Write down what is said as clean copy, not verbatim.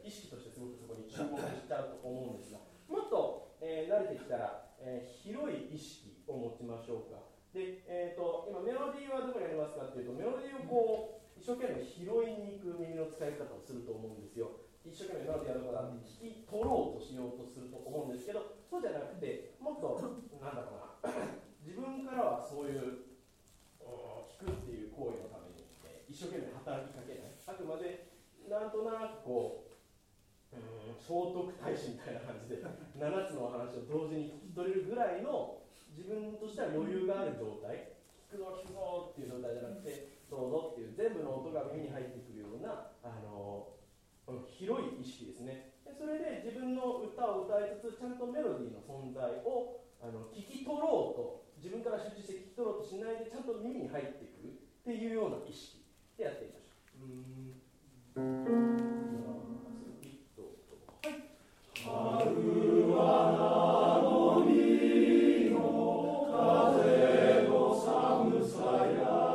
意識としてすごくそこに注目しちゃうと思うんですが、もっと、慣れてきたら、広い意識を持ちましょうか。で、今メロディーはどこにありますかっていうと、メロディーをこう一生懸命拾いに行く耳の使い方をすると思うんですよ。一生懸命メロディーはどこだって聞き取ろうとしようとすると思うんですけど、そうじゃなくて、もっとなんだろうな自分からはそういう聞くっていう行為のために、一生懸命働きかけない。あくまでなんとなくこう聖徳太子みたいな感じで7つのお話を同時に聞き取れるぐらいの自分としては余裕がある状態、聞くぞ聞くぞっていう状態じゃなくて、どうぞっていう全部の音が耳に入ってくるような広い意識ですね。でそれで自分の歌を歌いつつちゃんとメロディーの存在を聞き取ろうと、自分から集中して聞き取ろうとしないでちゃんと耳に入ってくるっていうような意識でやってみましょう。春は名の海の風の寒さや